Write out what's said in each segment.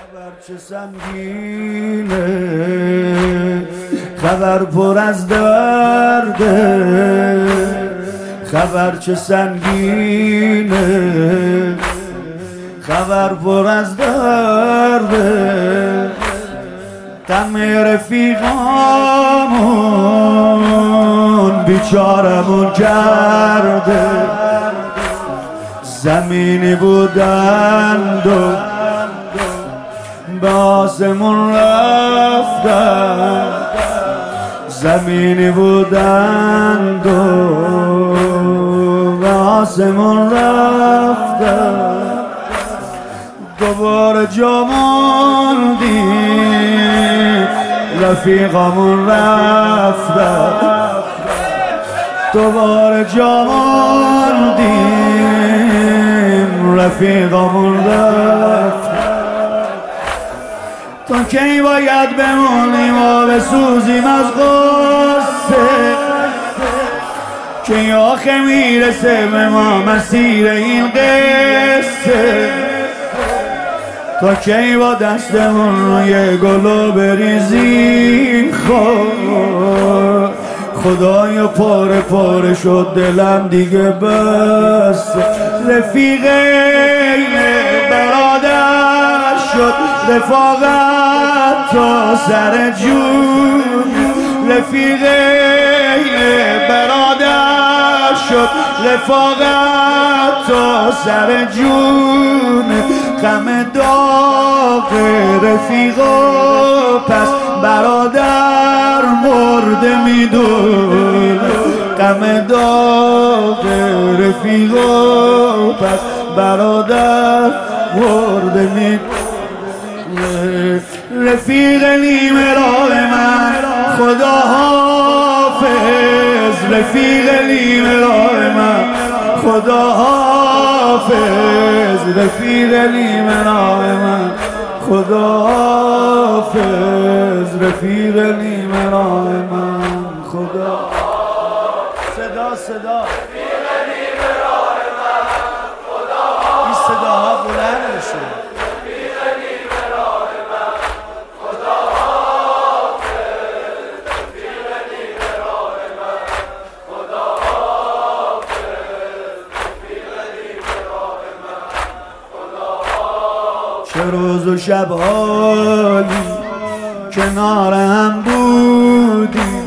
خبر چه سنگینه، خبر پر از درده، خبر چه سنگینه، خبر پر از درده. غم رفیقامون بیچارمون کرده، زمینی بودند و به آسمون رفتن، زمینی بودند و به آسمون رفتن. دوباره جا موندیم رفیقامون رفتن، دوباره جا موندیم رفیقامون رفتن. تا کی باید بمونیم و بسوزیم از غصه، کی آخه میرسه به ما مسیر این قصه. تا کی با دستمون روی گلو بریزیم خدایا پاره پاره شد دلم دیگه بس. رفیق برادر شد رفاقت تا سر جون، رفیق برادر شد رفاقت تا سر جون. غم داغ رفیقا پس برادر مرده میدون، غم داغ رفیقا پس برادر مرده میدون. رفیق نیمه راه من خدا حافظ، رفیق نیمه راه من خدا حافظ، رفیق نیمه راه من خدا حافظ، رفیق نیمه راه من خدا. صدا رفیق نیمه راه من خدا حافظ، این صداها بلند میشه. رفیق نیمه راه من خدا حافظ، رفیق نیمه راه من خدا حافظ، رفیق نیمه راه من خدا حافظ. چه روز و شب‌هایی کنار هم بودیم،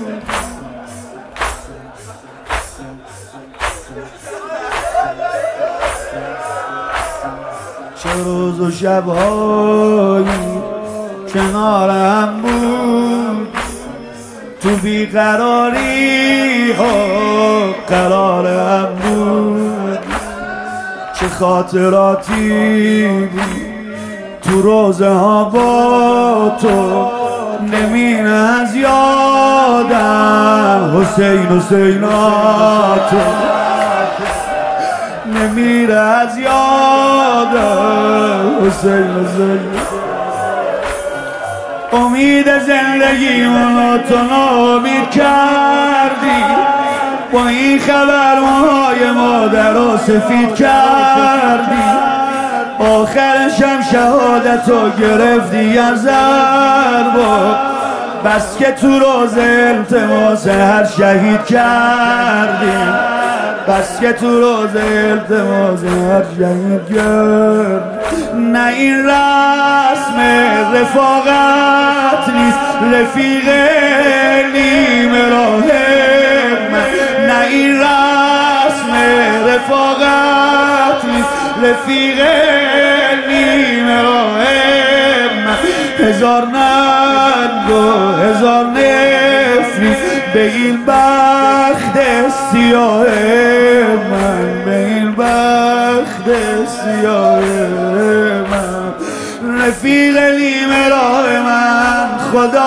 چه روز و شب‌هایی کنار هم بود. تو بیقراری ها قرار هم بود، چه خاطراتی بود تو روزه ها با تو. نمینه از یادم حسین حسیناتو، نمیره از یادم حسین حسین. امید زندگیمونو تو ناامید کردی، با این خبر موهای مادر رو سفید کردی. آخرشم شهادتو گرفتی از ضربا، بس که تو روز التماس هر شهید کردی، بس که تو روز التماس هر شهید کرد. نه این رسم رفاقت نیست رفیق نیمه راه من، نه این رسم رفاقت نیست رفیق نیمه راه من. هزار ننگ و هزار نفری به این بخت سیاه من، به این بخت سیاه من. رفیق نیمه راه من خدا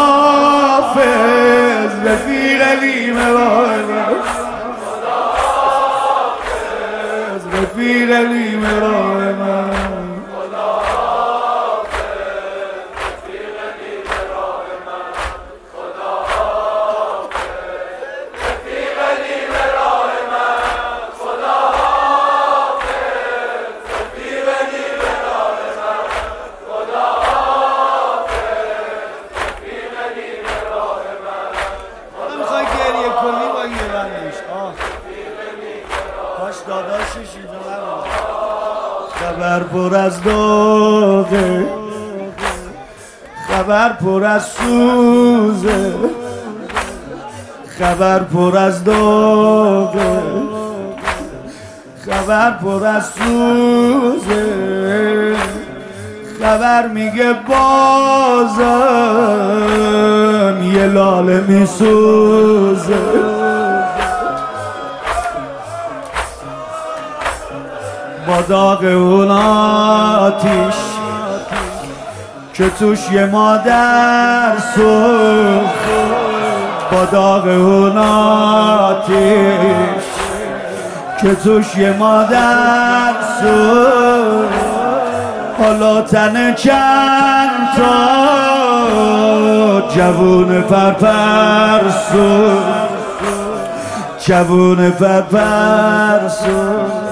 حافظ، رفیق نیمه راه من خدا حافظ، رفیق نیمه راه من خدا حافظ، رفیق نیمه راه من خدا حافظ، رفیق نیمه راه من خدا حافظ، رفیق نیمه راه من خبر پر از داغه، خبر پر از سوزه، خبر پر از داغه، خبر پر از سوزه، خبر میگه بازم یه لاله میسوزه. با داغ اون آتیش که توش یه مادر سوخت، با داغ اون آتیش که توش یه مادر سوخت، حالا تن چند تا جوون پرپر سوخت، جوون پرپر سوخت.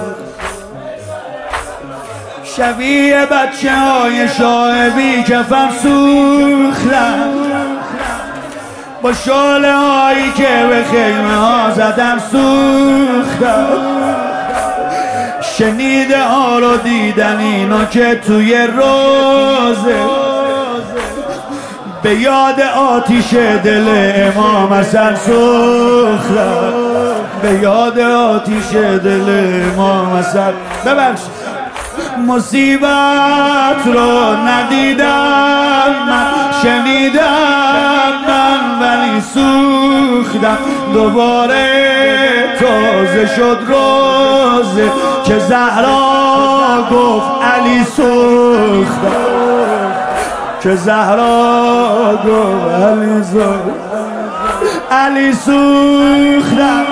شبیه بچه های شاه بی کفن سوختن، با شاله هایی که به خیمه ها زدن سوختن. شنیده ها رو دیدن اینا که توی روزه، به یاد آتیش دل امام حسن سوختن، به یاد آتیش دل امام حسن. ببخشید مصیبت رو ندیدم من، شنیدم من ولی سوختم. دوباره تازه شد روزه که زهرا گفت علی سوختم، که زهرا گفت علی سوختم، علی سوختم،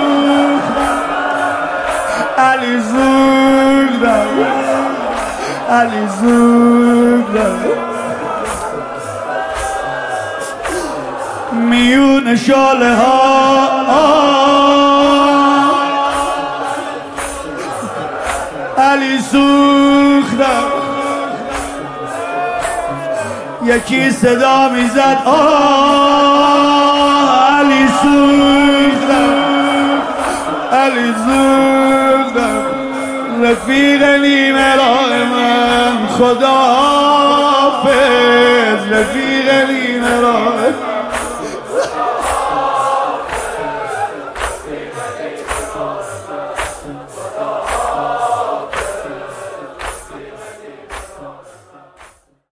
علی سوختم، علی سوختم. میون شاله ها علی سوختم. یکی صدا میزد علی سوختم، علی سوختم. رفیق نیمه راه من خداحافظ، رفیق نیمه راه